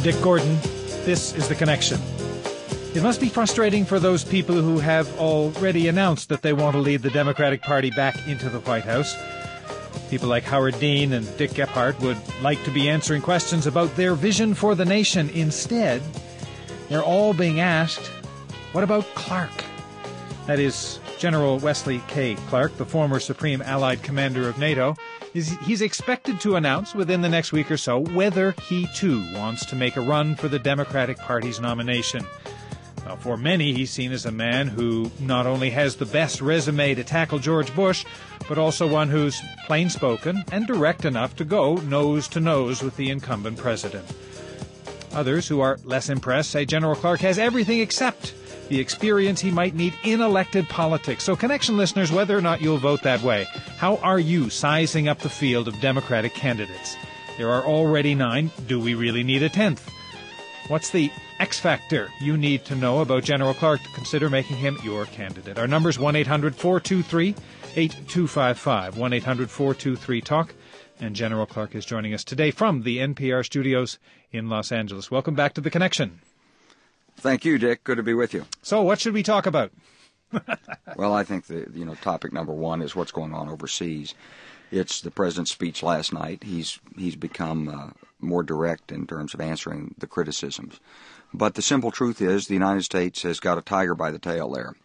Dick Gordon. This is The Connection. It must be frustrating for those people who have already announced that they want to lead the Democratic Party back into the White House. People like Howard Dean and Dick Gephardt would like to be answering questions about their vision for the nation. Instead, they're all being asked, what about Clark? That is, General Wesley K. Clark, the former Supreme Allied Commander of NATO. He's expected to announce within the next week or so whether he, too, wants to make a run for the Democratic Party's nomination. Now, for many, he's seen as a man who not only has the best resume to tackle George Bush, but also one who's plain-spoken and direct enough to go nose-to-nose with the incumbent president. Others, who are less impressed, say General Clark has everything except the experience he might need in elected politics. So, Connection listeners, whether or not you'll vote that way, how are you sizing up the field of Democratic candidates? There are already 9. Do we really need a 10th? What's the X factor you need to know about General Clark to consider making him your candidate? Our number's 1-800-423-8255, 1-800-423-TALK. And General Clark is joining us today from the NPR studios in Los Angeles. Welcome back to The Connection. Thank you, Dick. Good to be with you. So, what should we talk about? Well, I think topic number one is what's going on overseas. It's the president's speech last night. He's become more direct in terms of answering the criticisms. But the simple truth is the United States has got a tiger by the tail there.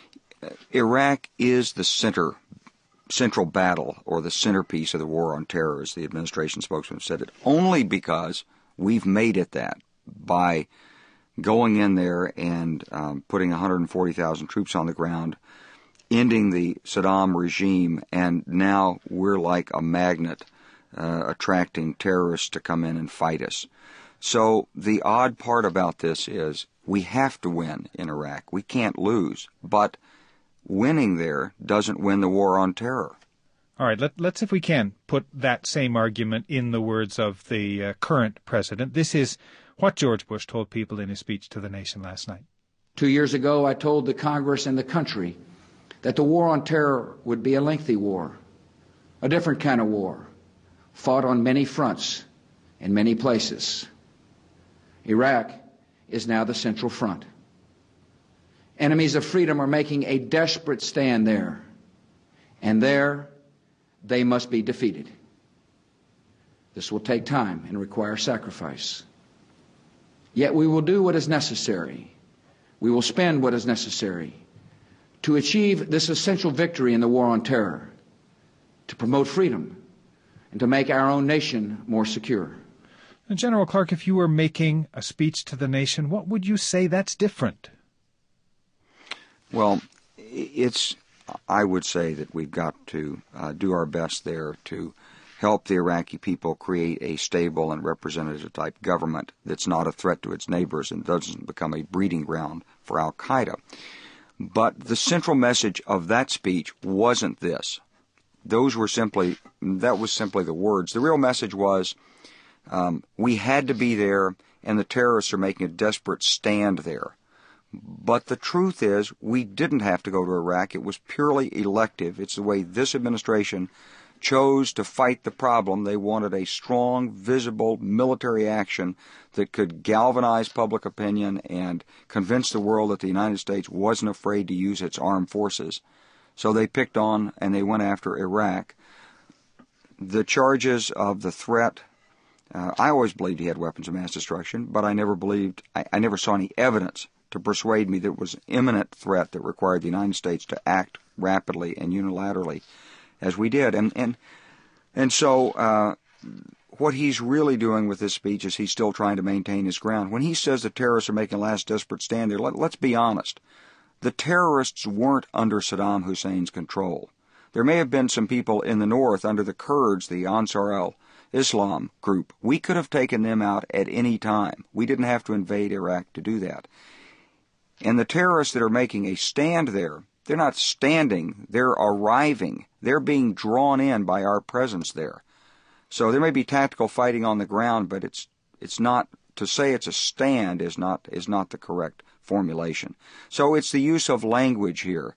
Iraq is the central battle, or the centerpiece of the war on terror, as the administration spokesman said it, only because we've made it that by going in there and putting 140,000 troops on the ground, ending the Saddam regime, and now we're like a magnet attracting terrorists to come in and fight us. So the odd part about this is we have to win in Iraq. We can't lose. But winning there doesn't win the war on terror. All right, let's, if we can, put that same argument in the words of the current president. This is what George Bush told people in his speech to the nation last night. 2 years ago, I told the Congress and the country that the war on terror would be a lengthy war, a different kind of war, fought on many fronts in many places. Iraq is now the central front. Enemies of freedom are making a desperate stand there, and there they must be defeated. This will take time and require sacrifice. Yet we will do what is necessary. We will spend what is necessary to achieve this essential victory in the war on terror, to promote freedom, and to make our own nation more secure. And General Clark, if you were making a speech to the nation, what would you say that's different? Well, I would say that we've got to do our best there to help the Iraqi people create a stable and representative-type government that's not a threat to its neighbors and doesn't become a breeding ground for al-Qaeda. But the central message of that speech wasn't this. That was simply the words. The real message was we had to be there, and the terrorists are making a desperate stand there. But the truth is we didn't have to go to Iraq. It was purely elective. It's the way this administration chose to fight the problem. They wanted a strong, visible military action that could galvanize public opinion and convince the world that the United States wasn't afraid to use its armed forces. So they picked on and they went after Iraq. The charges of the threat, I always believed he had weapons of mass destruction, but I never saw any evidence to persuade me that it was an imminent threat that required the United States to act rapidly and unilaterally as we did. And so what he's really doing with this speech is he's still trying to maintain his ground. When he says the terrorists are making a last desperate stand there, let's be honest. The terrorists weren't under Saddam Hussein's control. There may have been some people in the north under the Kurds, the Ansar al-Islam group. We could have taken them out at any time. We didn't have to invade Iraq to do that. And the terrorists that are making a stand there, they're not standing, they're arriving. They're being drawn in by our presence there. So there may be tactical fighting on the ground, but it's not, to say it's a stand is not the correct formulation. So it's the use of language here.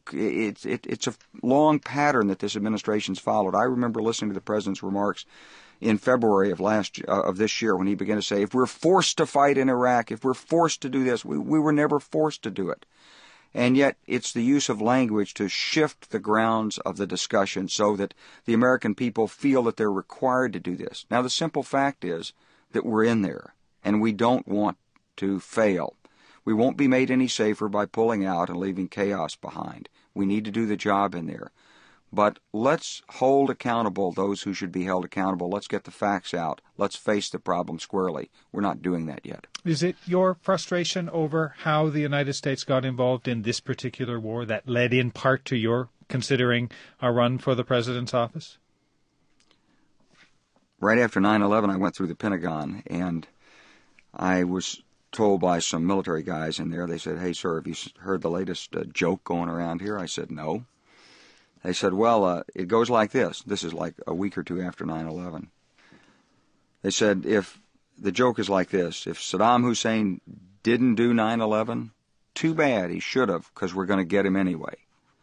It's a long pattern that this administration's followed. I remember listening to the president's remarks in February of this year when he began to say, if we're forced to fight in Iraq, if we're forced to do this, we were never forced to do it. And yet it's the use of language to shift the grounds of the discussion so that the American people feel that they're required to do this. Now, the simple fact is that we're in there, and we don't want to fail. We won't be made any safer by pulling out and leaving chaos behind. We need to do the job in there. But let's hold accountable those who should be held accountable. Let's get the facts out. Let's face the problem squarely. We're not doing that yet. Is it your frustration over how the United States got involved in this particular war that led in part to your considering a run for the president's office? Right after 9/11, I went through the Pentagon, and I was told by some military guys in there, they said, hey, sir, have you heard the latest joke going around here? I said, no. They said, well, it goes like this. This is like a week or two after 9/11. They said, if the joke is like this, if Saddam Hussein didn't do 9/11, too bad, he should have, because we're going to get him anyway.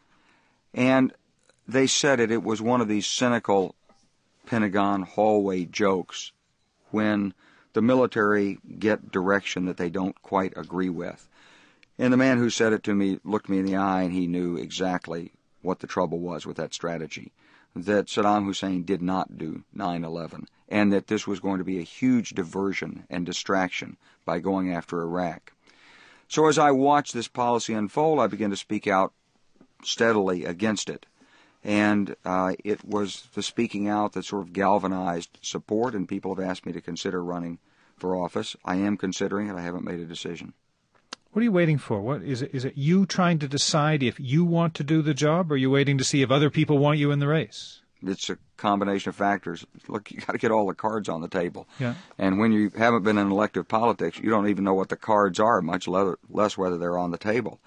And they said it was one of these cynical Pentagon hallway jokes when the military get direction that they don't quite agree with. And the man who said it to me looked me in the eye, and he knew exactly what the trouble was with that strategy, that Saddam Hussein did not do 9/11, and that this was going to be a huge diversion and distraction by going after Iraq. So as I watched this policy unfold, I began to speak out steadily against it. And it was the speaking out that sort of galvanized support, and people have asked me to consider running for office. I am considering it. I haven't made a decision. What are you waiting for? What is it? Is it you trying to decide if you want to do the job, or are you waiting to see if other people want you in the race? It's a combination of factors. Look, you got to get all the cards on the table. Yeah. And when you haven't been in elective politics, you don't even know what the cards are, much less whether they're on the table.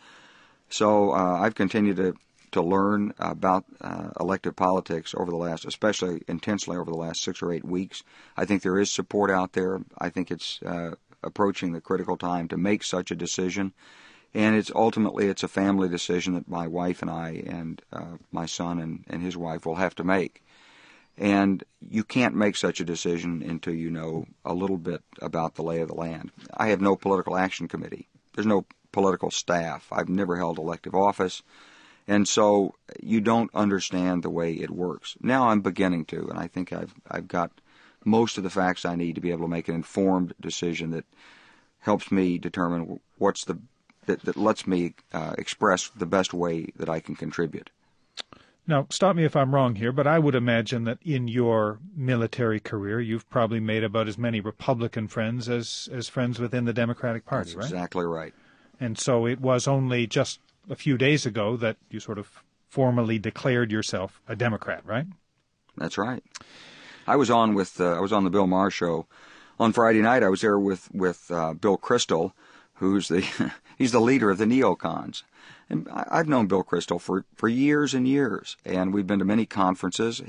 So I've continued to learn about elective politics over the last, especially intensely over the last 6 or 8 weeks. I think there is support out there. I think it's approaching the critical time to make such a decision. And it's a family decision that my wife and I and my son and his wife will have to make. And you can't make such a decision until you know a little bit about the lay of the land. I have no political action committee. There's no political staff. I've never held elective office. And so you don't understand the way it works. Now I'm beginning to, and I think I've got most of the facts I need to be able to make an informed decision that helps me determine that lets me express the best way that I can contribute. Now, stop me if I'm wrong here, but I would imagine that in your military career, you've probably made about as many Republican friends as friends within the Democratic Party, right? Exactly right. And so it was only just a few days ago that you sort of formally declared yourself a Democrat, right? That's right. I was on the Bill Maher show on Friday night. I was there with Bill Kristol, who's he's the leader of the neocons. And I've known Bill Kristol for years and years, and we've been to many conferences.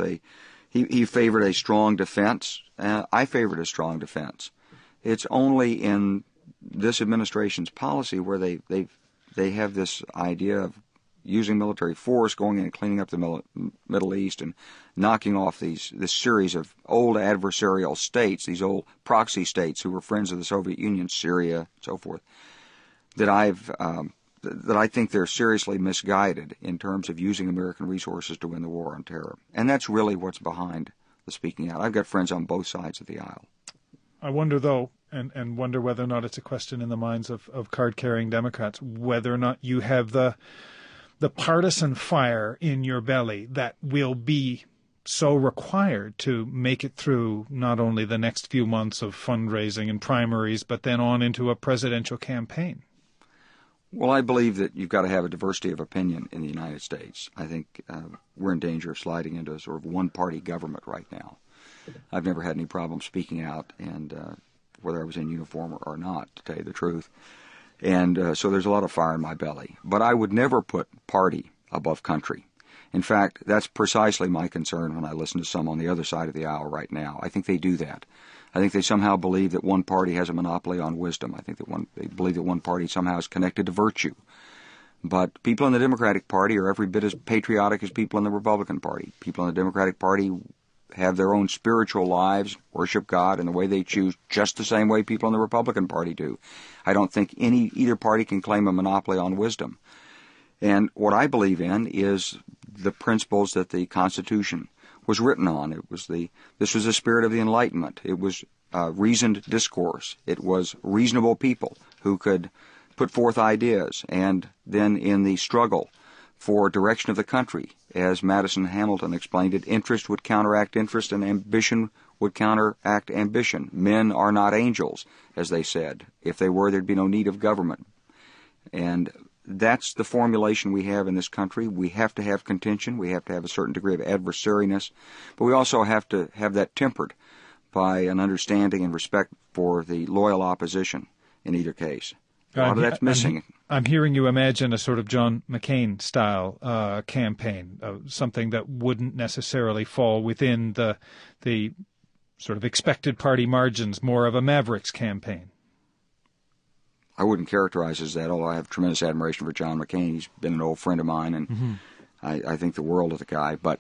He favored a strong defense. I favored a strong defense. It's only in this administration's policy where they have this idea of using military force, going in and cleaning up the Middle East and knocking off this series of old adversarial states, these old proxy states who were friends of the Soviet Union, Syria, and so forth, that I think they're seriously misguided in terms of using American resources to win the war on terror. And that's really what's behind the speaking out. I've got friends on both sides of the aisle. I wonder, though, and wonder whether or not it's a question in the minds of card-carrying Democrats, whether or not you have the partisan fire in your belly that will be so required to make it through not only the next few months of fundraising and primaries, but then on into a presidential campaign. Well, I believe that you've got to have a diversity of opinion in the United States. I think we're in danger of sliding into a sort of one-party government right now. I've never had any problem speaking out, and whether I was in uniform or not, to tell you the truth. And so there's a lot of fire in my belly. But I would never put party above country. In fact, that's precisely my concern when I listen to some on the other side of the aisle right now. I think they do that. I think they somehow believe that one party has a monopoly on wisdom. I think that they believe that one party somehow is connected to virtue. But people in the Democratic Party are every bit as patriotic as people in the Republican Party. People in the Democratic Party have their own spiritual lives, worship God in the way they choose, just the same way people in the Republican Party do. I don't think either party can claim a monopoly on wisdom. And what I believe in is the principles that the Constitution was written on. This was the spirit of the Enlightenment. It was reasoned discourse. It was reasonable people who could put forth ideas. And then in the struggle for direction of the country, as Madison Hamilton explained it, interest would counteract interest and ambition would counteract ambition. Men are not angels, as they said. If they were, there'd be no need of government. And that's the formulation we have in this country. We have to have contention. We have to have a certain degree of adversariness. But we also have to have that tempered by an understanding and respect for the loyal opposition in either case. A lot of that's missing. I'm hearing you imagine a sort of John McCain-style campaign, something that wouldn't necessarily fall within the sort of expected party margins, more of a Mavericks campaign. I wouldn't characterize it as that, although I have tremendous admiration for John McCain. He's been an old friend of mine, and I think the world of the guy. But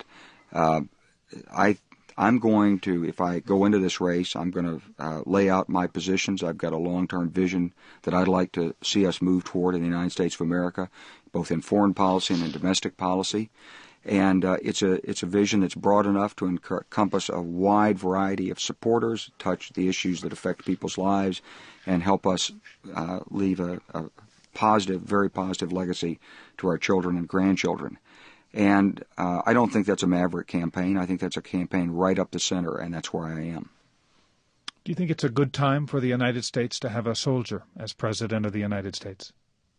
I'm going to, if I go into this race, I'm going to lay out my positions. I've got a long-term vision that I'd like to see us move toward in the United States of America, both in foreign policy and in domestic policy. And it's a vision that's broad enough to encompass a wide variety of supporters, touch the issues that affect people's lives, and help us leave a positive, very positive legacy to our children and grandchildren. And I don't think that's a maverick campaign. I think that's a campaign right up the center, and that's where I am. Do you think it's a good time for the United States to have a soldier as President of the United States?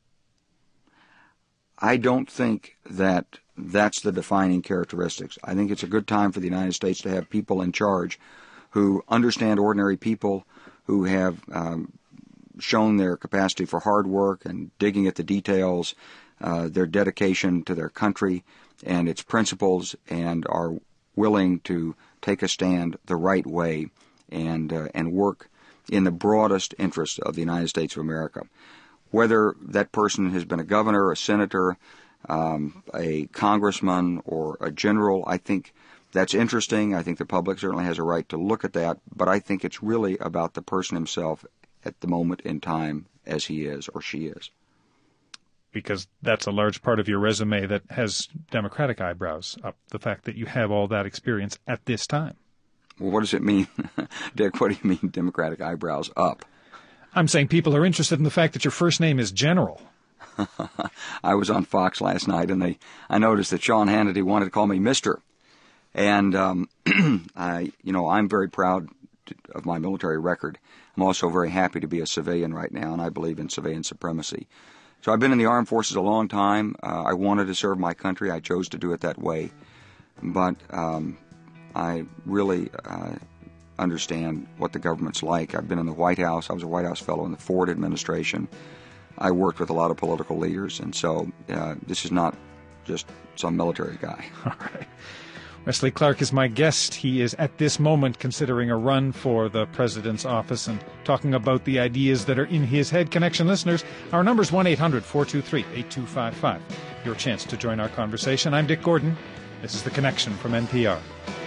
I don't think that that's the defining characteristics. I think it's a good time for the United States to have people in charge who understand ordinary people, who have shown their capacity for hard work and digging at the details, their dedication to their country and its principles, and are willing to take a stand the right way and work in the broadest interest of the United States of America. Whether that person has been a governor, a senator, a congressman, or a general, I think that's interesting. I think the public certainly has a right to look at that, but I think it's really about the person himself at the moment in time as he is or she is. Because that's a large part of your resume that has Democratic eyebrows up, the fact that you have all that experience at this time. Well, what does it mean, Dick? What do you mean Democratic eyebrows up? I'm saying people are interested in the fact that your first name is General. I was on Fox last night, and I noticed that Sean Hannity wanted to call me Mr. And I'm very proud of my military record. I'm also very happy to be a civilian right now, and I believe in civilian supremacy. So I've been in the armed forces a long time. I wanted to serve my country. I chose to do it that way. But I really understand what the government's like. I've been in the White House. I was a White House fellow in the Ford administration. I worked with a lot of political leaders, and so this is not just some military guy. All right. Wesley Clark is my guest. He is at this moment considering a run for the president's office and talking about the ideas that are in his head. Connection listeners, our number is 1-800-423-8255. Your chance to join our conversation. I'm Dick Gordon. This is The Connection from NPR.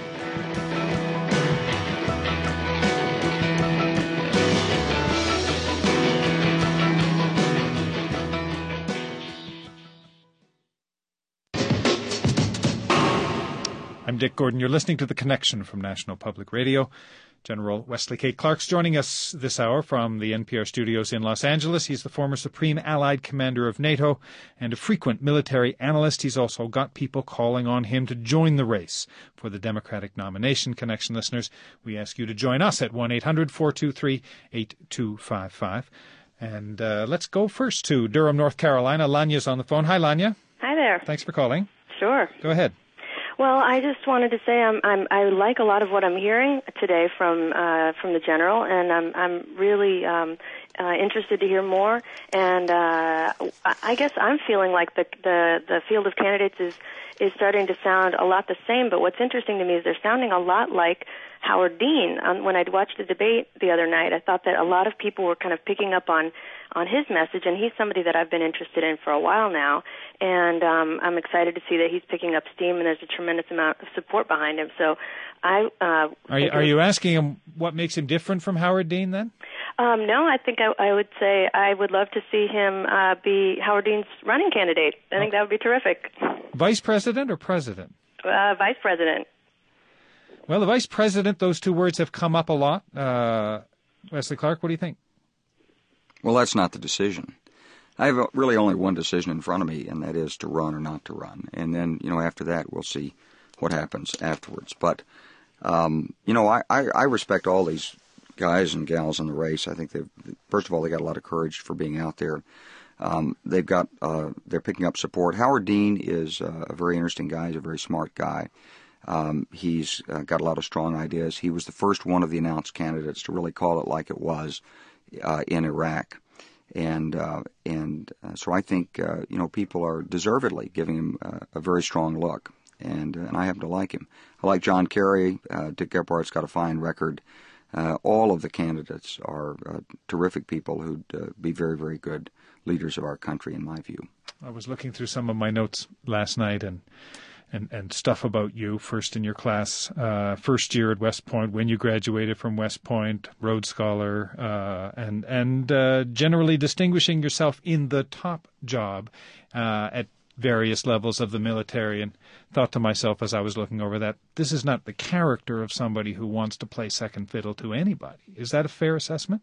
I'm Dick Gordon. You're listening to The Connection from National Public Radio. General Wesley K. Clark's joining us this hour from the NPR studios in Los Angeles. He's the former Supreme Allied Commander of NATO and a frequent military analyst. He's also got people calling on him to join the race for the Democratic nomination. Connection listeners, we ask you to join us at 1-800-423-8255. And let's go first to Durham, North Carolina. Lanya's on the phone. Hi, Lanya. Hi there. Thanks for calling. Sure. Go ahead. Well, I just wanted to say I like a lot of what I'm hearing today from the general, and I'm really interested to hear more. And I guess I'm feeling like the field of candidates is starting to sound a lot the same. But what's interesting to me is they're sounding a lot like Howard Dean. When I'd watched the debate the other night, I thought that a lot of people were kind of picking up on his message, and he's somebody that I've been interested in for a while now, and I'm excited to see that he's picking up steam, and there's a tremendous amount of support behind him. So Are you asking him what makes him different from Howard Dean, then? No, I think I would say I would love to see him be Howard Dean's running candidate. I think that would be terrific. Vice president or president? Vice president. Well, the vice president, those two words have come up a lot. Wesley Clark, what do you think? Well, that's not the decision. I have really only one decision in front of me, and that is to run or not to run. And then, after that, we'll see what happens afterwards. But, I respect all these guys and gals in the race. I think first of all, they got a lot of courage for being out there. They're picking up support. Howard Dean is a very interesting guy. He's a very smart guy. He's got a lot of strong ideas. He was the first one of the announced candidates to really call it like it was in Iraq. And so I think, people are deservedly giving him a very strong look. And I happen to like him. I like John Kerry. Dick Gephardt's got a fine record. All of the candidates are terrific people who'd be very, very good leaders of our country, in my view. I was looking through some of my notes last night and stuff about you, first in your class, first year at West Point, when you graduated from West Point, Rhodes Scholar, and generally distinguishing yourself in the top job at various levels of the military, and thought to myself as I was looking over that, this is not the character of somebody who wants to play second fiddle to anybody. Is that a fair assessment?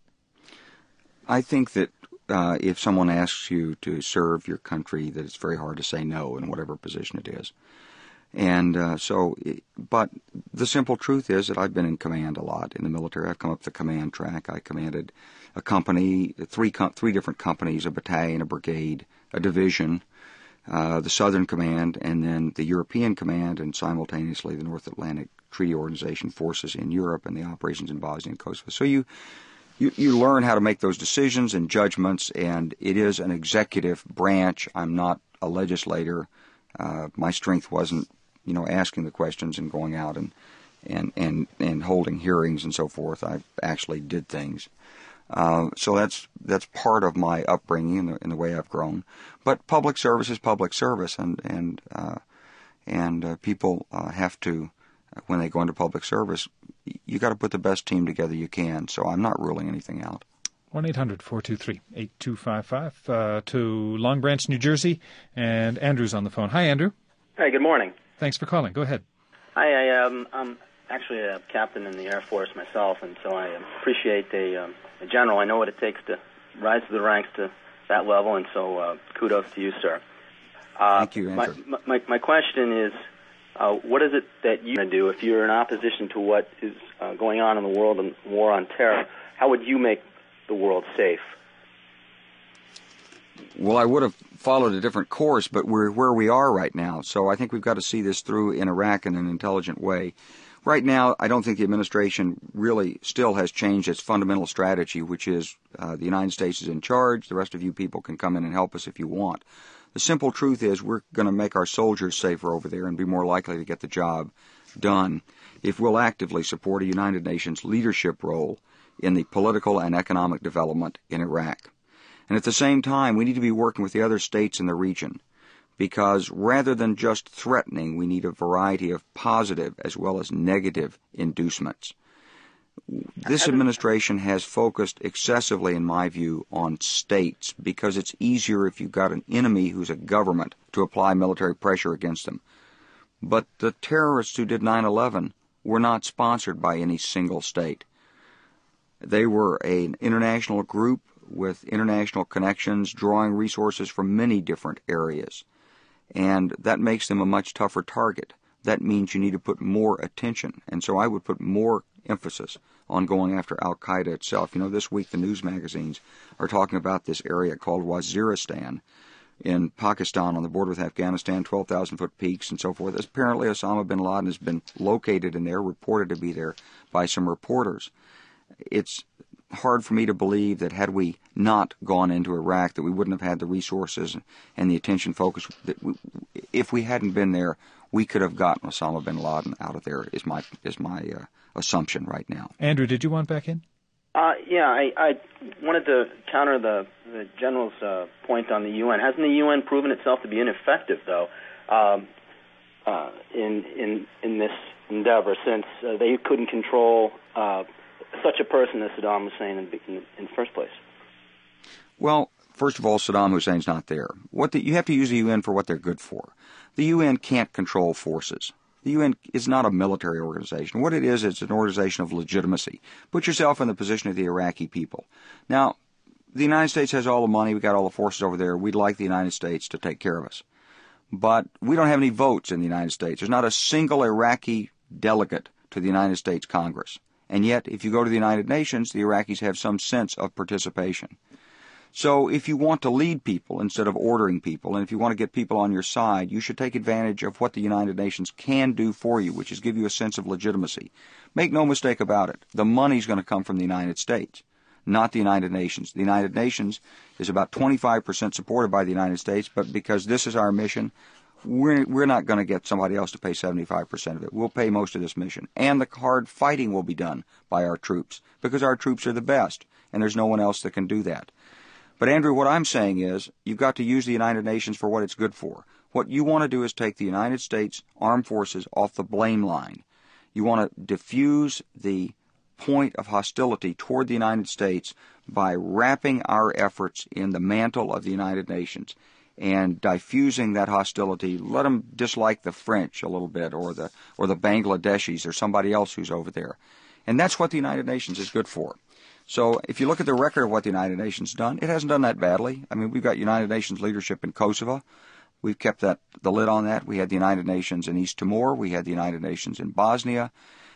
I think that if someone asks you to serve your country, that it's very hard to say no in whatever position it is. And but the simple truth is that I've been in command a lot in the military. I've come up the command track. I commanded a company, three different companies, a battalion, a brigade, a division, the Southern Command, and then the European Command, and simultaneously the North Atlantic Treaty Organization forces in Europe and the operations in Bosnia and Kosovo. So you learn how to make those decisions and judgments, and it is an executive branch. I'm not a legislator. My strength wasn't, asking the questions and going out and holding hearings and so forth. I actually did things. So that's part of my upbringing in the way I've grown. But public service is public service, and people have to, when they go into public service, you got to put the best team together you can. So I'm not ruling anything out. 1-800-423-8255 to Long Branch, New Jersey, and Andrew's on the phone. Hi, Andrew. Hi, good morning. Thanks for calling. Go ahead. Hi, I'm actually a captain in the Air Force myself, and so I appreciate a general. I know what it takes to rise to the ranks to that level, and so kudos to you, sir. Thank you, Andrew. My question is, what is it that you're going to do if you're in opposition to what is going on in the world and war on terror? How would you make the world safe? Well, I would have followed a different course, but we're where we are right now. So I think we've got to see this through in Iraq in an intelligent way. Right now, I don't think the administration really still has changed its fundamental strategy, which is the United States is in charge. The rest of you people can come in and help us if you want. The simple truth is we're going to make our soldiers safer over there and be more likely to get the job done if we'll actively support a United Nations leadership role in the political and economic development in Iraq. And at the same time, we need to be working with the other states in the region, because rather than just threatening, we need a variety of positive as well as negative inducements. This administration has focused excessively, in my view, on states because it's easier if you've got an enemy who's a government to apply military pressure against them. But the terrorists who did 9/11 were not sponsored by any single state. They were an international group with international connections, drawing resources from many different areas. And that makes them a much tougher target. That means you need to put more attention. And so I would put more emphasis on going after al-Qaeda itself. This week the news magazines are talking about this area called Waziristan in Pakistan on the border with Afghanistan, 12,000-foot peaks and so forth. Apparently Osama bin Laden has been located in there, reported to be there by some reporters. It's hard for me to believe that had we not gone into Iraq, that we wouldn't have had the resources and the attention focus. If we hadn't been there, we could have gotten Osama bin Laden out of there, is my assumption right now. Andrew, did you want back in? I wanted to counter the general's point on the UN. Hasn't the UN proven itself to be ineffective, though, in this endeavor, since they couldn't control such a person as Saddam Hussein in the first place? Well, first of all, Saddam Hussein's not there. You have to use the UN for what they're good for. The UN can't control forces. The UN is not a military organization. What it is, it's an organization of legitimacy. Put yourself in the position of the Iraqi people. Now, the United States has all the money. We've got all the forces over there. We'd like the United States to take care of us. But we don't have any votes in the United States. There's not a single Iraqi delegate to the United States Congress. And yet, if you go to the United Nations, the Iraqis have some sense of participation. So if you want to lead people instead of ordering people, and if you want to get people on your side, you should take advantage of what the United Nations can do for you, which is give you a sense of legitimacy. Make no mistake about it. The money's going to come from the United States, not the United Nations. The United Nations is about 25% supported by the United States, but because this is our mission, we're not going to get somebody else to pay 75% of it. We'll pay most of this mission. And the hard fighting will be done by our troops, because our troops are the best, and there's no one else that can do that. But, Andrew, what I'm saying is you've got to use the United Nations for what it's good for. What you want to do is take the United States Armed Forces off the blame line. You want to diffuse the point of hostility toward the United States by wrapping our efforts in the mantle of the United Nations and diffusing that hostility. Let them dislike the French a little bit, or the Bangladeshis, or somebody else who's over there. And that's what the United Nations is good for. So if you look at the record of what the United Nations has done, it hasn't done that badly. I mean, we've got United Nations leadership in Kosovo. We've kept the lid on that. We had the United Nations in East Timor. We had the United Nations in Bosnia.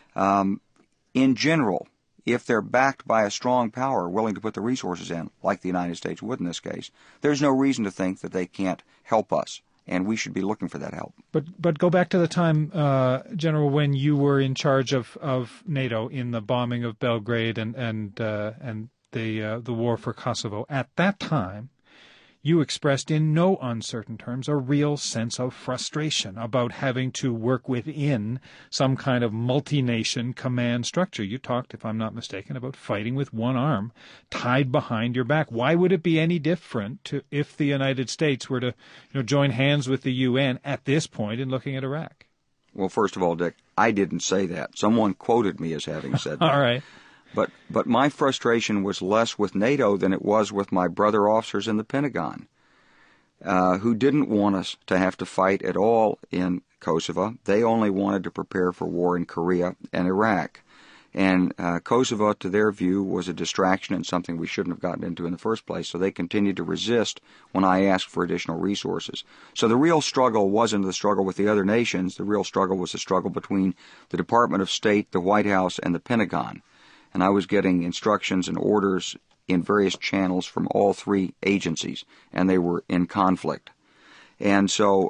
In general, if they're backed by a strong power willing to put the resources in, like the United States would in this case, there's no reason to think that they can't help us. And we should be looking for that help. But go back to the time, General, when you were in charge of NATO in the bombing of Belgrade and the war for Kosovo. At that time, you expressed in no uncertain terms a real sense of frustration about having to work within some kind of multi-nation command structure. You talked, if I'm not mistaken, about fighting with one arm tied behind your back. Why would it be any different if the United States were to join hands with the UN at this point in looking at Iraq? Well, first of all, Dick, I didn't say that. Someone quoted me as having said that. All right. But my frustration was less with NATO than it was with my brother officers in the Pentagon, who didn't want us to have to fight at all in Kosovo. They only wanted to prepare for war in Korea and Iraq. And Kosovo, to their view, was a distraction and something we shouldn't have gotten into in the first place, so they continued to resist when I asked for additional resources. So the real struggle wasn't the struggle with the other nations. The real struggle was the struggle between the Department of State, the White House, and the Pentagon. And I was getting instructions and orders in various channels from all three agencies, and they were in conflict. And so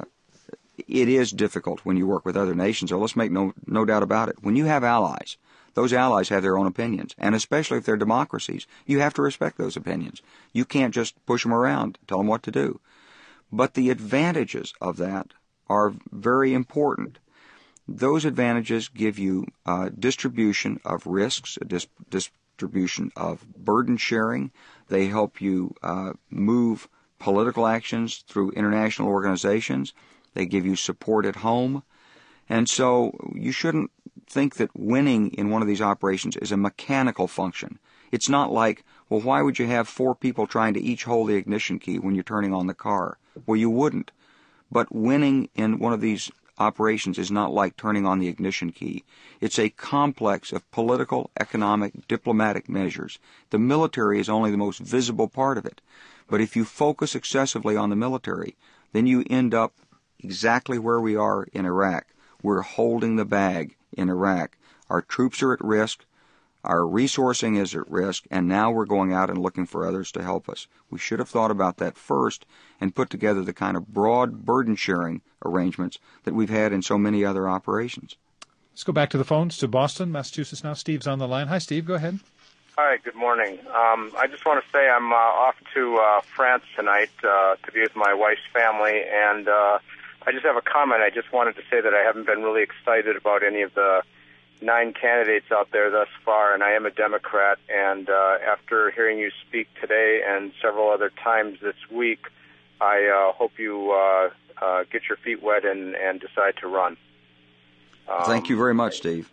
it is difficult when you work with other nations. So let's make no doubt about it. When you have allies, those allies have their own opinions, and especially if they're democracies, you have to respect those opinions. You can't just push them around, tell them what to do. But the advantages of that are very important. Those advantages give you distribution of risks, distribution of burden sharing. They help you move political actions through international organizations. They give you support at home. And so you shouldn't think that winning in one of these operations is a mechanical function. It's not like, well, why would you have four people trying to each hold the ignition key when you're turning on the car? Well, you wouldn't. But winning in one of these operations is not like turning on the ignition key. It's a complex of political, economic, diplomatic measures. The military is only the most visible part of it. But if you focus excessively on the military, then you end up exactly where we are in Iraq. We're holding the bag in Iraq. Our troops are at risk. Our resourcing is at risk, and now we're going out and looking for others to help us. We should have thought about that first and put together the kind of broad burden-sharing arrangements that we've had in so many other operations. Let's go back to the phones to Boston, Massachusetts now. Steve's on the line. Hi, Steve. Go ahead. Hi, good morning. I just want to say I'm off to France tonight to be with my wife's family, and I just have a comment. I just wanted to say that I haven't been really excited about any of the 9 candidates out there thus far, and I am a Democrat. And after hearing you speak today and several other times this week, I hope you get your feet wet and decide to run. Thank you very much, Steve.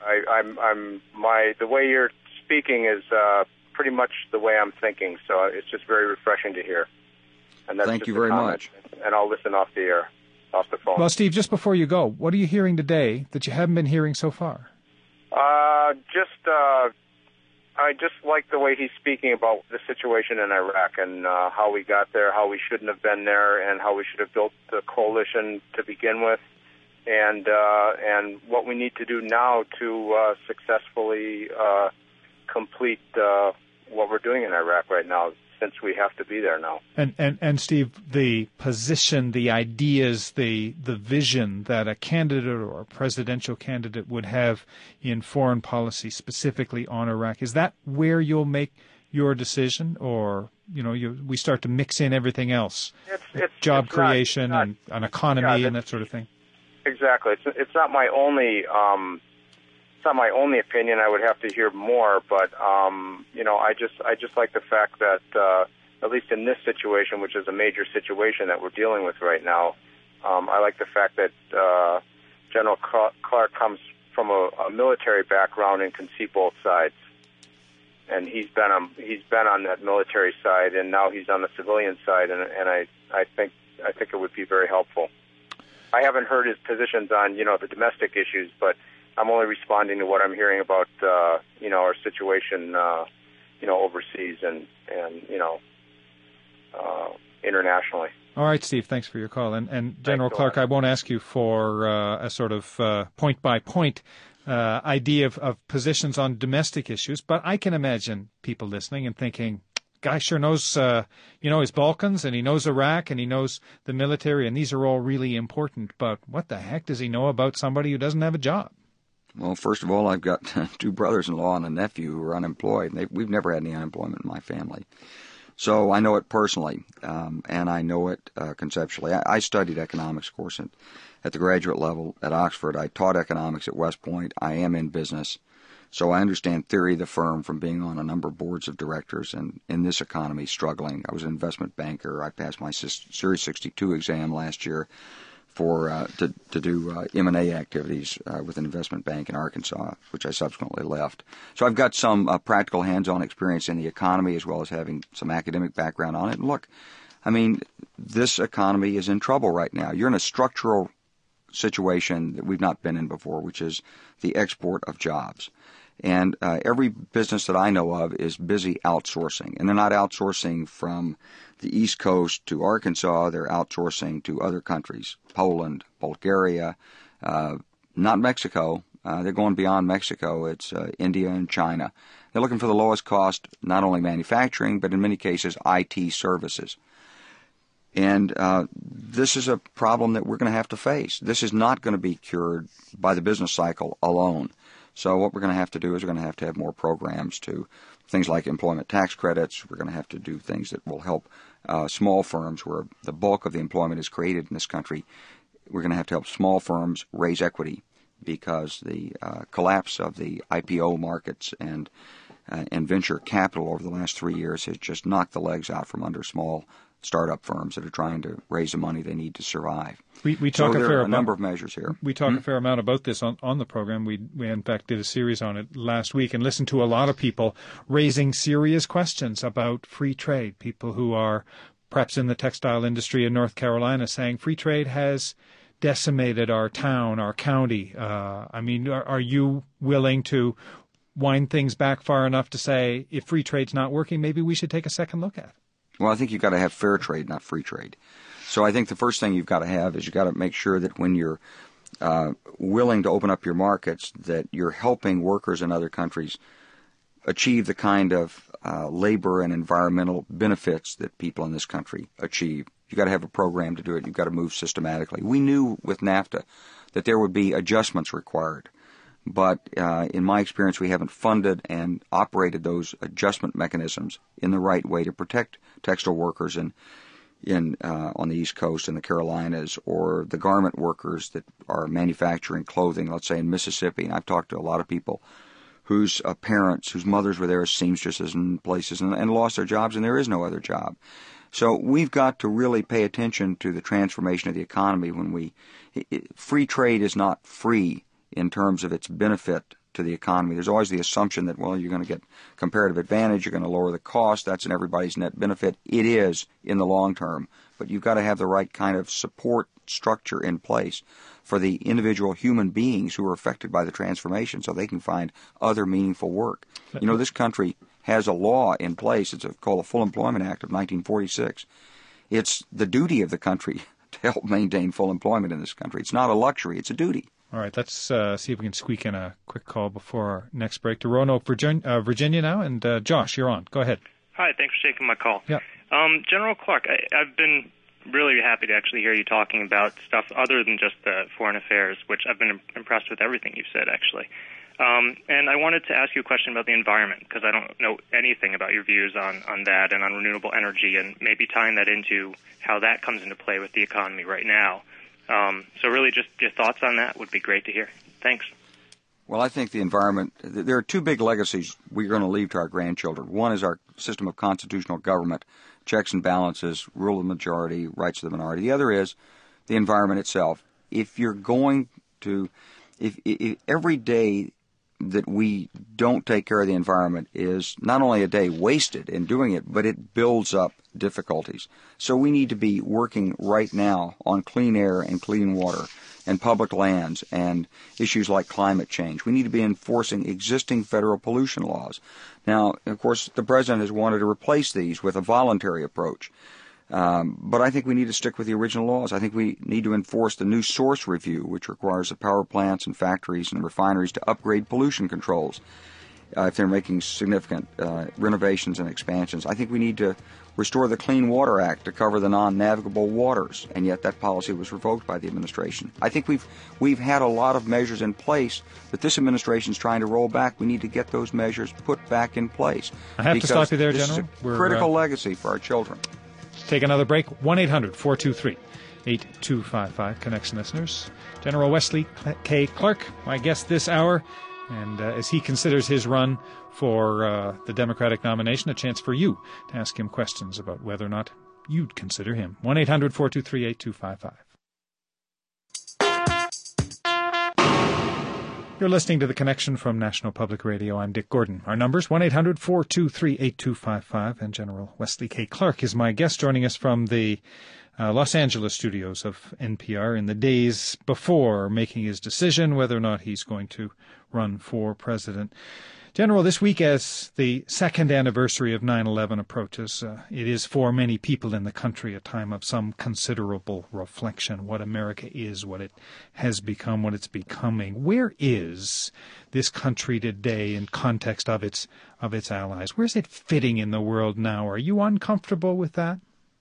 The way you're speaking is pretty much the way I'm thinking, so it's just very refreshing to hear. And that's Thank you very much. And I'll listen off the phone. Well, Steve, just before you go, what are you hearing today that you haven't been hearing so far? I just like the way he's speaking about the situation in Iraq and how we got there, how we shouldn't have been there, and how we should have built the coalition to begin with, and what we need to do now to successfully complete what we're doing in Iraq right now, since we have to be there now. And Steve, the position, the ideas, the vision that a candidate or a presidential candidate would have in foreign policy, specifically on Iraq, is that where you'll make your decision, or we start to mix in everything else, job creation and an economy and that sort of thing? Exactly. It's not my only. It's not my only opinion. I would have to hear more, but I just like the fact that at least in this situation, which is a major situation that we're dealing with right now, I like the fact that General Clark comes from a military background and can see both sides, and he's been on that military side, and now he's on the civilian side, and I think it would be very helpful. I haven't heard his positions on the domestic issues, but I'm only responding to what I'm hearing about, our situation, overseas and internationally. All right, Steve, thanks for your call. And General Clark, I won't ask you for a sort of point-by-point idea of positions on domestic issues, but I can imagine people listening and thinking, guy sure knows, his Balkans, and he knows Iraq, and he knows the military, and these are all really important, but what the heck does he know about somebody who doesn't have a job? Well, first of all, I've got 2 brothers-in-law and a nephew who are unemployed. We've never had any unemployment in my family. So I know it personally, and I know it conceptually. I studied economics, of course, at the graduate level at Oxford. I taught economics at West Point. I am in business. So I understand theory of the firm from being on a number of boards of directors and in this economy struggling. I was an investment banker. I passed my Series 62 exam last year to do M&A activities with an investment bank in Arkansas, which I subsequently left. So I've got some practical hands-on experience in the economy as well as having some academic background on it. And look, I mean, this economy is in trouble right now. You're in a structural situation that we've not been in before, which is the export of jobs. And every business that I know of is busy outsourcing. And they're not outsourcing from the East Coast to Arkansas. They're outsourcing to other countries, Poland, Bulgaria, not Mexico. They're going beyond Mexico. It's India and China. They're looking for the lowest cost, not only manufacturing, but in many cases IT services. And this is a problem that we're going to have to face. This is not going to be cured by the business cycle alone. So what we're going to have to do is we're going to have more programs to things like employment tax credits. We're going to have to do things that will help small firms where the bulk of the employment is created in this country. We're going to have to help small firms raise equity because the collapse of the IPO markets and venture capital over the last 3 years has just knocked the legs out from under small startup firms that are trying to raise the money they need to survive. We talk so a fair there are a amount, number of measures here. We talk a fair amount about this on the program. We in fact did a series on it last week and listened to a lot of people raising serious questions about free trade. People who are perhaps in the textile industry in North Carolina saying free trade has decimated our town, our county. Are you willing to wind things back far enough to say if free trade's not working, maybe we should take a second look at it? Well, I think you've got to have fair trade, not free trade. So I think the first thing you've got to have is you've got to make sure that when you're willing to open up your markets, that you're helping workers in other countries achieve the kind of labor and environmental benefits that people in this country achieve. You've got to have a program to do it. You've got to move systematically. We knew with NAFTA that there would be adjustments required. But in my experience, we haven't funded and operated those adjustment mechanisms in the right way to protect textile workers in on the East Coast in the Carolinas, or the garment workers that are manufacturing clothing, let's say in Mississippi. And I've talked to a lot of people whose parents, whose mothers were there as seamstresses in places and lost their jobs, and there is no other job. So we've got to really pay attention to the transformation of the economy. Free trade is not free in terms of its benefit to the economy. There's always the assumption that, well, you're going to get comparative advantage, you're going to lower the cost, that's in everybody's net benefit. It is in the long term, but you've got to have the right kind of support structure in place for the individual human beings who are affected by the transformation so they can find other meaningful work. You know, this country has a law in place. It's called the Full Employment Act of 1946. It's the duty of the country to help maintain full employment in this country. It's not a luxury, it's a duty. All right, let's see if we can squeak in a quick call before our next break to Roanoke, Virginia now. And Josh, you're on. Go ahead. Hi, thanks for taking my call. Yeah. General Clark, I've been really happy to actually hear you talking about stuff other than just foreign affairs, which I've been impressed with everything you've said, actually. And I wanted to ask you a question about the environment, because I don't know anything about your views on that and on renewable energy, and maybe tying that into how that comes into play with the economy right now. So really just your thoughts on that would be great to hear. Thanks. Well, I think the environment, there are two big legacies we're going to leave to our grandchildren. One is our system of constitutional government, checks and balances, rule of the majority, rights of the minority. The other is the environment itself. If you're going to, if every day that we don't take care of the environment is not only a day wasted in doing it, but it builds up difficulties. So we need to be working right now on clean air and clean water and public lands and issues like climate change. We need to be enforcing existing federal pollution laws. Now, of course, the President has wanted to replace these with a voluntary approach. But I think we need to stick with the original laws. I think we need to enforce the new source review, which requires the power plants and factories and refineries to upgrade pollution controls if they're making significant renovations and expansions. I think we need to restore the Clean Water Act to cover the non-navigable waters, and yet that policy was revoked by the administration. I think we've had a lot of measures in place that this administration is trying to roll back. We need to get those measures put back in place. I have to stop you there, General. This is a critical legacy for our children. Take another break. 1-800-423-8255. Connection listeners. General Wesley K. Clark, my guest this hour. And as he considers his run for the Democratic nomination, a chance for you to ask him questions about whether or not you'd consider him. 1-800-423-8255. You're listening to The Connection from National Public Radio. I'm Dick Gordon. Our numbers, 1-800-423-8255. And General Wesley K. Clark is my guest, joining us from the Los Angeles studios of NPR in the days before making his decision whether or not he's going to run for president. General, this week as the second anniversary of 9/11 approaches, it is for many people in the country a time of some considerable reflection. What America is, what it has become, what it's becoming. Where is this country today in context of its allies? Where's it fitting in the world now? Are you uncomfortable with that?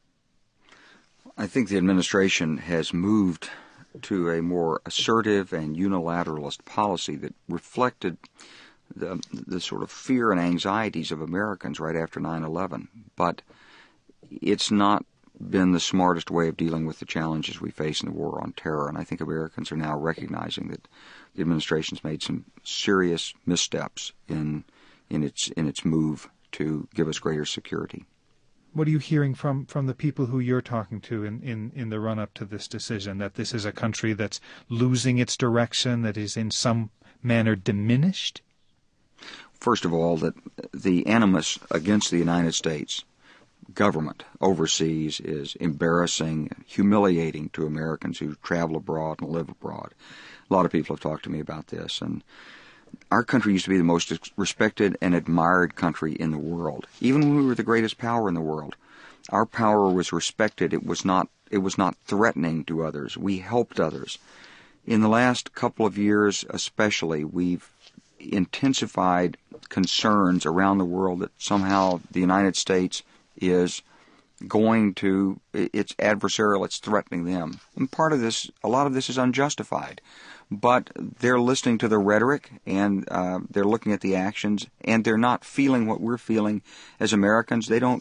I think the administration has moved to a more assertive and unilateralist policy that reflected the sort of fear and anxieties of Americans right after 9/11. But it's not been the smartest way of dealing with the challenges we face in the war on terror. And I think Americans are now recognizing that the administration's made some serious missteps in its move to give us greater security. What are you hearing from the people who you're talking to in the run-up to this decision, that this is a country that's losing its direction, that is in some manner diminished? First of all, that the animus against the United States government overseas is embarrassing, humiliating to Americans who travel abroad and live abroad. A lot of people have talked to me about this, and our country used to be the most respected and admired country in the world. Even when we were the greatest power in the world, our power was respected. It was not threatening to others. We helped others. In the last couple of years especially, we've intensified concerns around the world that somehow the United States is going to, it's adversarial, it's threatening them. And a lot of this is unjustified. But they're listening to the rhetoric, and they're looking at the actions, and they're not feeling what we're feeling as Americans. They don't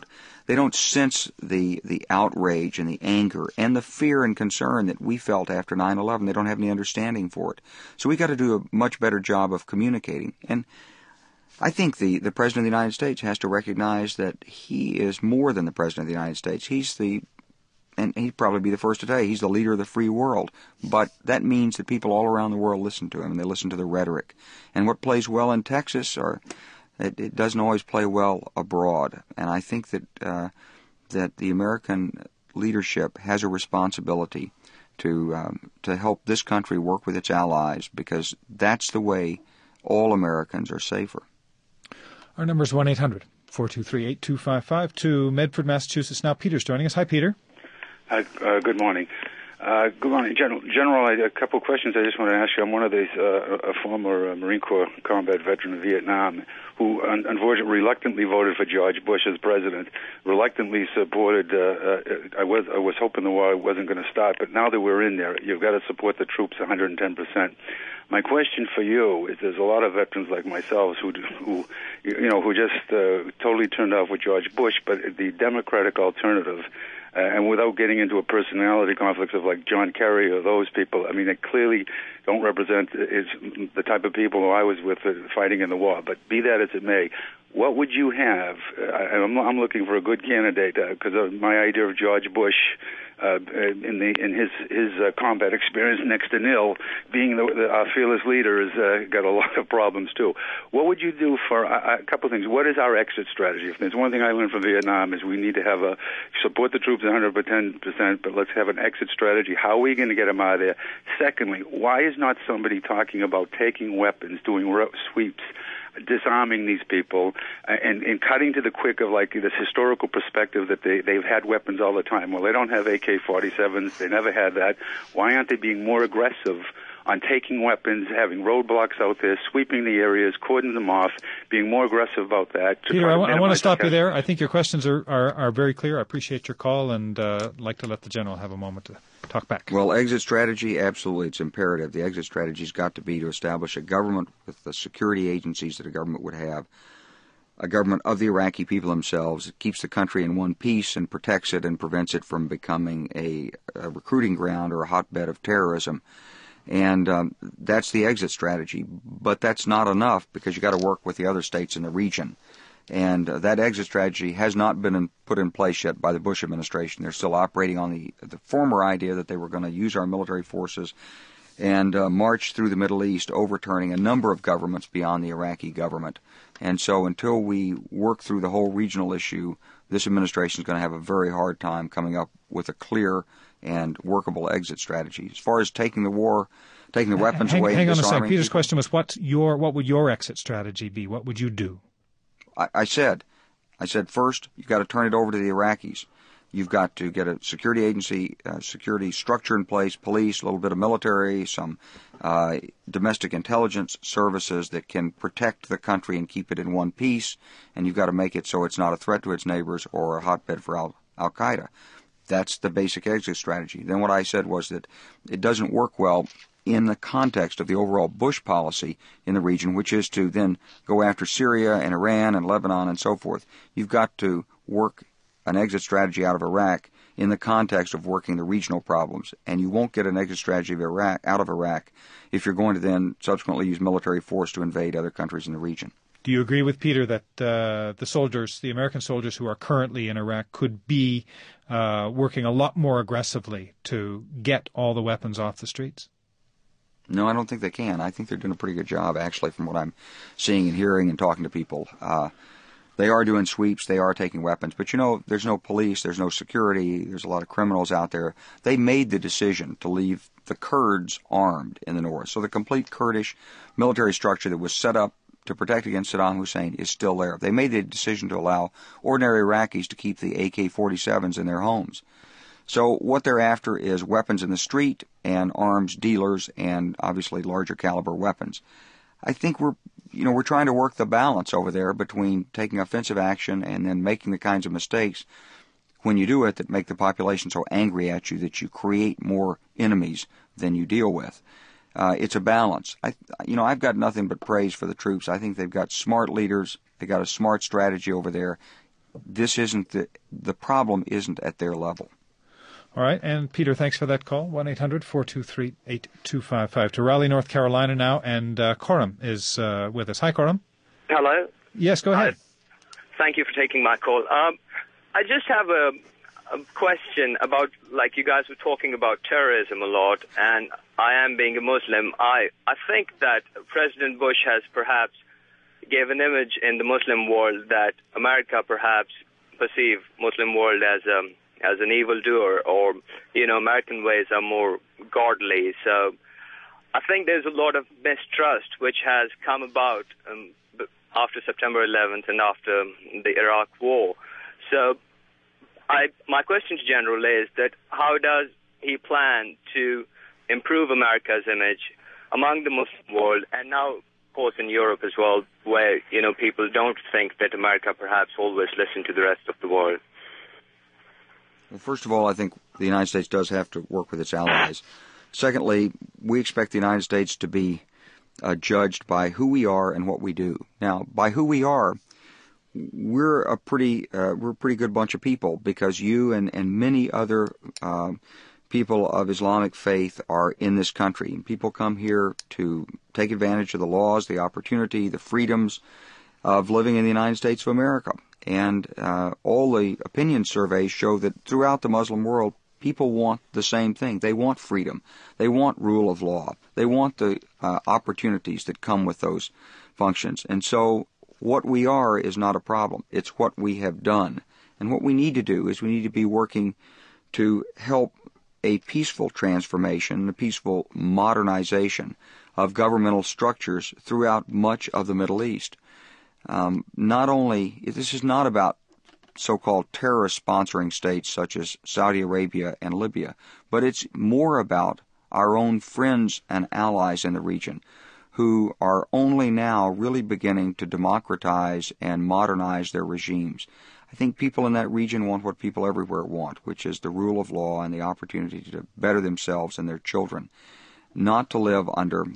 They don't sense the outrage and the anger and the fear and concern that we felt after 9/11. They don't have any understanding for it. So we got to do a much better job of communicating. And I think the President of the United States has to recognize that he is more than the President of the United States. And he'd probably be the first to tell you, he's the leader of the free world. But that means that people all around the world listen to him, and they listen to the rhetoric. And what plays well in Texas, it doesn't always play well abroad. And I think that the American leadership has a responsibility to help this country work with its allies, because that's the way all Americans are safer. Our number is 1-800-423-8255 to Medford, Massachusetts. Now Peter's joining us. Hi, Peter. Good morning. Good morning, General. A couple of questions I just want to ask you. I'm one of these, a former Marine Corps combat veteran of Vietnam who unfortunately reluctantly voted for George Bush as president, reluctantly supported, I was hoping the war wasn't going to start, but now that we're in there, you've got to support the troops 110%. My question for you is: there's a lot of veterans like myself who just totally turned off with George Bush, but the Democratic alternative. And without getting into a personality conflicts of like John Kerry or those people, I mean, they clearly don't represent the type of people who I was with fighting in the war. But be that as it may, what would you have? I'm looking for a good candidate because my idea of George Bush in his combat experience next to Neil, being our fearless leader, has got a lot of problems too. What would you do for a couple of things? What is our exit strategy? If there's one thing I learned from Vietnam is we need to have support the troops 110%, but let's have an exit strategy. How are we going to get them out of there? Secondly, why is not somebody talking about taking weapons, doing sweeps, disarming these people, and cutting to the quick of like this historical perspective that they've had weapons all the time? Well, they don't have AK-47s. They never had that. Why aren't they being more aggressive on taking weapons, having roadblocks out there, sweeping the areas, cordoning them off, being more aggressive about that? Peter, I want to stop you there. I think your questions are very clear. I appreciate your call, and I'd like to let the General have a moment to talk back. Well, exit strategy, absolutely, it's imperative. The exit strategy's got to be to establish a government with the security agencies that a government would have, a government of the Iraqi people themselves that keeps the country in one piece and protects it and prevents it from becoming a recruiting ground or a hotbed of terrorism. And that's the exit strategy. But that's not enough, because you got to work with the other states in the region. And that exit strategy has not been put in place yet by the Bush administration. They're still operating on the former idea that they were going to use our military forces and march through the Middle East, overturning a number of governments beyond the Iraqi government. And so until we work through the whole regional issue, this administration is going to have a very hard time coming up with a clear and workable exit strategy. As far as taking the weapons away, hang on a second. Peter's question was, what would your exit strategy be? What would you do? I said first, you've got to turn it over to the Iraqis. You've got to get a security agency, security structure in place, police, a little bit of military, some domestic intelligence services that can protect the country and keep it in one piece. And you've got to make it so it's not a threat to its neighbors or a hotbed for Al-Qaeda. That's the basic exit strategy. Then what I said was that it doesn't work well in the context of the overall Bush policy in the region, which is to then go after Syria and Iran and Lebanon and so forth. You've got to work an exit strategy out of Iraq in the context of working the regional problems. And you won't get an exit strategy out of Iraq if you're going to then subsequently use military force to invade other countries in the region. Do you agree with Peter that the American soldiers who are currently in Iraq could be working a lot more aggressively to get all the weapons off the streets? No, I don't think they can. I think they're doing a pretty good job, actually, from what I'm seeing and hearing and talking to people. They are doing sweeps. They are taking weapons. But, there's no police. There's no security. There's a lot of criminals out there. They made the decision to leave the Kurds armed in the north. So the complete Kurdish military structure that was set up to protect against Saddam Hussein is still there. They made the decision to allow ordinary Iraqis to keep the AK-47s in their homes. So what they're after is weapons in the street and arms dealers and obviously larger caliber weapons. I think we're trying to work the balance over there between taking offensive action and then making the kinds of mistakes when you do it that make the population so angry at you that you create more enemies than you deal with. It's a balance. I've got nothing but praise for the troops. I think they've got smart leaders. They've got a smart strategy over there. this isn't the problem isn't at their level. All right, and Peter, thanks for that call. 1-800-423-8255. To Raleigh, North Carolina now, and Coram is with us. Hi, Coram. Hello. Yes, go ahead. Thank you for taking my call. I just have a question about, like, you guys were talking about terrorism a lot, and I am being a Muslim. I think that President Bush has perhaps gave an image in the Muslim world that America perhaps perceive Muslim world as an evildoer, or, you know, American ways are more godly. So I think there's a lot of mistrust which has come about after September 11th and after the Iraq War. So my question to General is that how does he plan to improve America's image among the Muslim world, and now, of course, in Europe as well, where, you know, people don't think that America perhaps always listen to the rest of the world? Well, first of all, I think the United States does have to work with its allies. Secondly, we expect the United States to be judged by who we are and what we do. Now, by who we are, we're a pretty good bunch of people, because you and many other people of Islamic faith are in this country. And people come here to take advantage of the laws, the opportunity, the freedoms of living in the United States of America. And all the opinion surveys show that throughout the Muslim world, people want the same thing. They want freedom. They want rule of law. They want the opportunities that come with those functions. And so what we are is not a problem. It's what we have done. And what we need to do is we need to be working to help a peaceful transformation, a peaceful modernization of governmental structures throughout much of the Middle East. Not only, this is not about so-called terrorist sponsoring states such as Saudi Arabia and Libya, but it's more about our own friends and allies in the region who are only now really beginning to democratize and modernize their regimes. I think people in that region want what people everywhere want, which is the rule of law and the opportunity to better themselves and their children, not to live under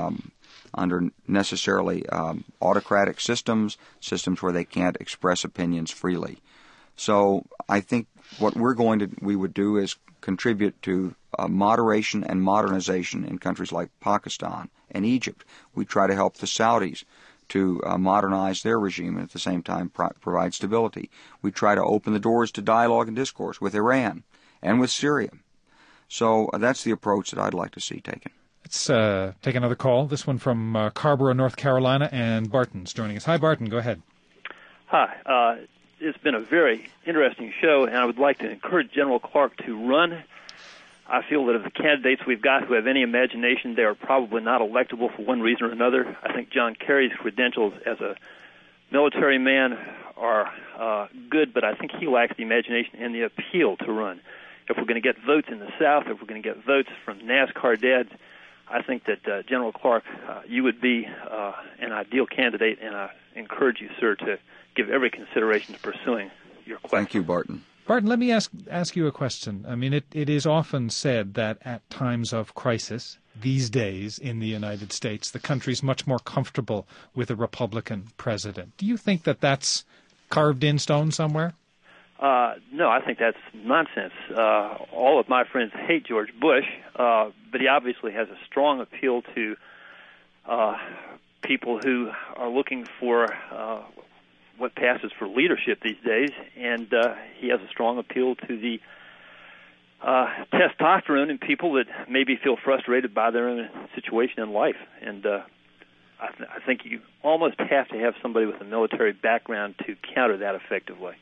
necessarily autocratic systems where they can't express opinions freely. So I think what we would do is contribute to moderation and modernization in countries like Pakistan and Egypt. We try to help the Saudis to modernize their regime and at the same time provide stability. We try to open the doors to dialogue and discourse with Iran and with Syria. So that's the approach that I'd like to see taken. Let's take another call. This one from Carrboro, North Carolina, and Barton's joining us. Hi, Barton. Go ahead. Hi. It's been a very interesting show, and I would like to encourage General Clark to run. I feel that of the candidates we've got who have any imagination, they are probably not electable for one reason or another. I think John Kerry's credentials as a military man are good, but I think he lacks the imagination and the appeal to run. If we're going to get votes in the South, if we're going to get votes from NASCAR dads, I think that General Clark, you would be an ideal candidate, and I encourage you, sir, to give every consideration to pursuing your question. Thank you, Barton. Barton, let me ask you a question. I mean, it is often said that at times of crisis, these days in the United States, the country's much more comfortable with a Republican president. Do you think that that's carved in stone somewhere? No, I think that's nonsense. All of my friends hate George Bush, but he obviously has a strong appeal to people who are looking for what passes for leadership these days, and he has a strong appeal to the testosterone in people that maybe feel frustrated by their own situation in life. And I think you almost have to have somebody with a military background to counter that effectively.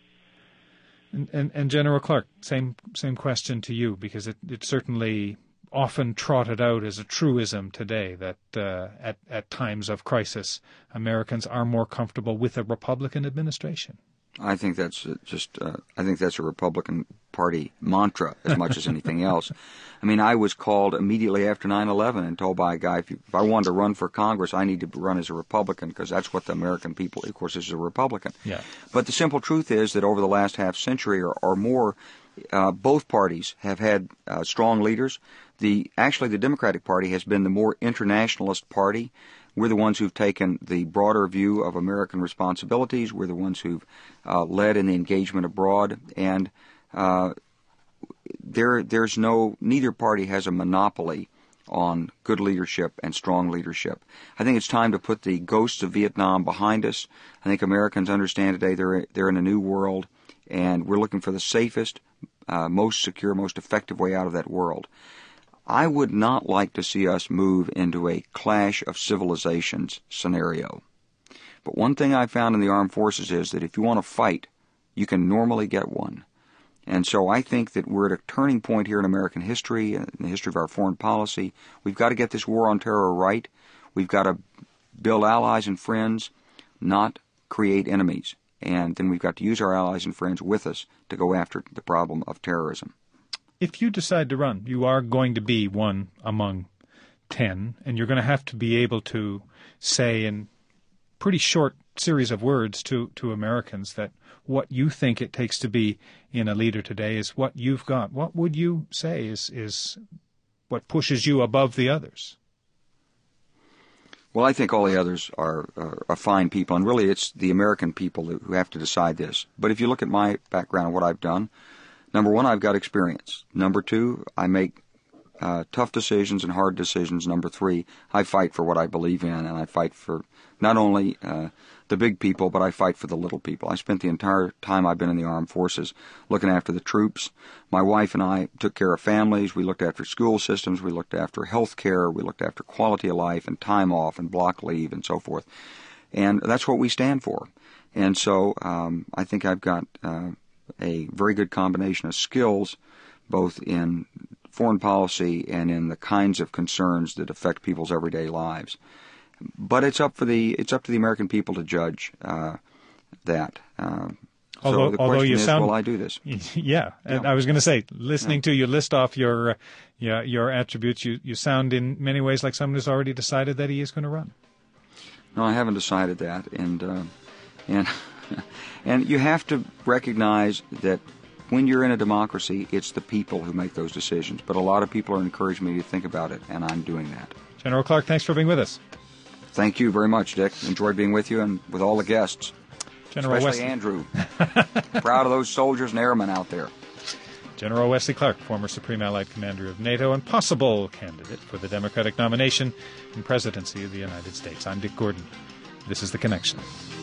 And General Clark, same question to you, because it's certainly often trotted out as a truism today that at times of crisis, Americans are more comfortable with a Republican administration. I think that's I think that's a Republican Party mantra as much as anything else. I mean, I was called immediately after 9/11 and told by a guy, if I wanted to run for Congress, I need to run as a Republican because that's what the American people, of course, is a Republican. Yeah. But the simple truth is that over the last half century or more, both parties have had strong leaders. Actually, the Democratic Party has been the more internationalist party. We're the ones who've taken the broader view of American responsibilities. We're the ones who've led in the engagement abroad, and neither party has a monopoly on good leadership and strong leadership. I think it's time to put the ghosts of Vietnam behind us. I think Americans understand today they're in a new world, and we're looking for the safest, most secure, most effective way out of that world. I would not like to see us move into a clash of civilizations scenario. But one thing I found in the armed forces is that if you want to fight, you can normally get one. And so I think that we're at a turning point here in American history, in the history of our foreign policy. We've got to get this war on terror right. We've got to build allies and friends, not create enemies. And then we've got to use our allies and friends with us to go after the problem of terrorism. If you decide to run, you are going to be one among 10, and you're going to have to be able to say in pretty short series of words to Americans that what you think it takes to be in a leader today is what you've got. What would you say is what pushes you above the others? Well, I think all the others are fine people, and really it's the American people who have to decide this. But if you look at my background and what I've done, number one, I've got experience. Number two, I make tough decisions and hard decisions. Number three, I fight for what I believe in, and I fight for not only the big people, but I fight for the little people. I spent the entire time I've been in the armed forces looking after the troops. My wife and I took care of families. We looked after school systems. We looked after health care. We looked after quality of life and time off and block leave and so forth. And that's what we stand for. And so I think I've got a very good combination of skills, both in foreign policy and in the kinds of concerns that affect people's everyday lives. But it's up to the American people to judge that. So the question is, will I do this? Yeah, and I was going to say, listening to you list off your attributes, you sound in many ways like someone who's already decided that he is going to run. No, I haven't decided that, and you have to recognize that when you're in a democracy, it's the people who make those decisions. But a lot of people are encouraging me to think about it, and I'm doing that. General Clark, thanks for being with us. Thank you very much, Dick. Enjoyed being with you and with all the guests. General Especially Wesley. Andrew. Proud of those soldiers and airmen out there. General Wesley Clark, former Supreme Allied Commander of NATO and possible candidate for the Democratic nomination and presidency of the United States. I'm Dick Gordon. This is The Connection.